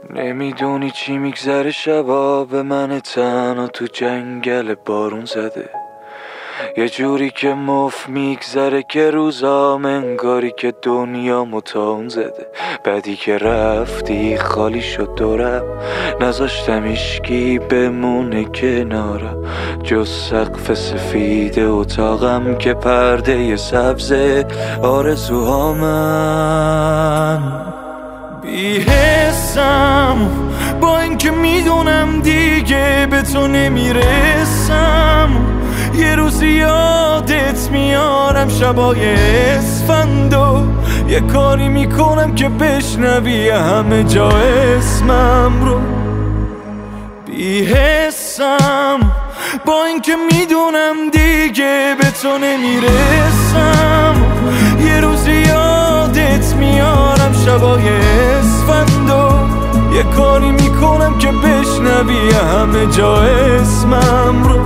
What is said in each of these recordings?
نمیدونی چی میگذره شبا به من تنها تو جنگل بارون زده، یه جوری که مف میگذره که روزام انگاری که دنیا متاون زده. بعدی که رفتی خالی شد دورم، نذاشتم هیچکی بمونه کنارم جز سقف سفید اتاقم که پرده سبز آرزوهامن. بی‌حسم با اینکه میدونم دیگه به تو نمیرسم، یه روزی یادت میارم شبای اسفندو، یه کاری میکنم که بشنوی همه جا اسمم رو. بی‌حسم با اینکه میدونم دیگه به تو نمیرسم، یه روزی یادت میارم شبای اسفندو، یه کاری میکنم که بشنوی همه جا اسمم رو.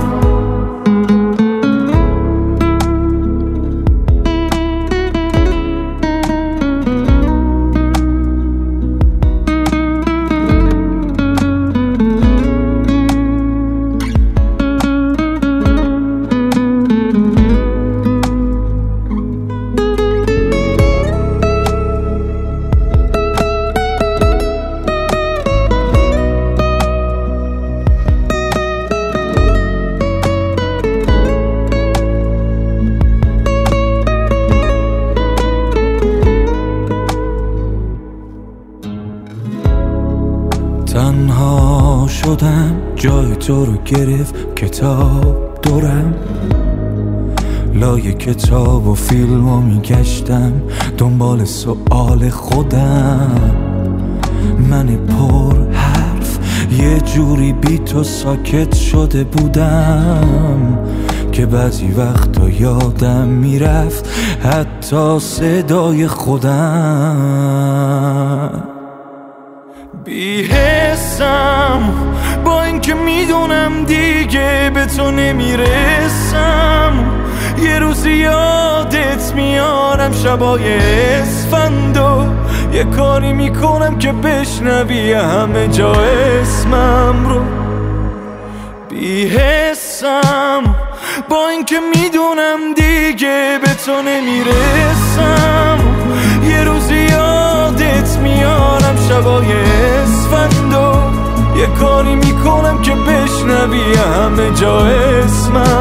تنها شدم جای تو رو گرفت کتاب دورم، لای کتاب و فیلم رو میگشتم دنبال سؤال خودم. من پر حرف یه جوری بی تو ساکت شده بودم که بعضی وقتا یادم میرفت حتی صدای خودم. بی‌حسم با اینکه میدونم دیگه به تو نمیرسم، یه روزی یادت میارم شبای اسفندو، یه کاری میکنم که بشنوی همه جا اسمم رو. بی‌حسم با اینکه میدونم دیگه به تو نمیرسم، یه روزی یادت میارم شبای اسفندو، یه کاری میکنم که بشنوی همه جا اسمم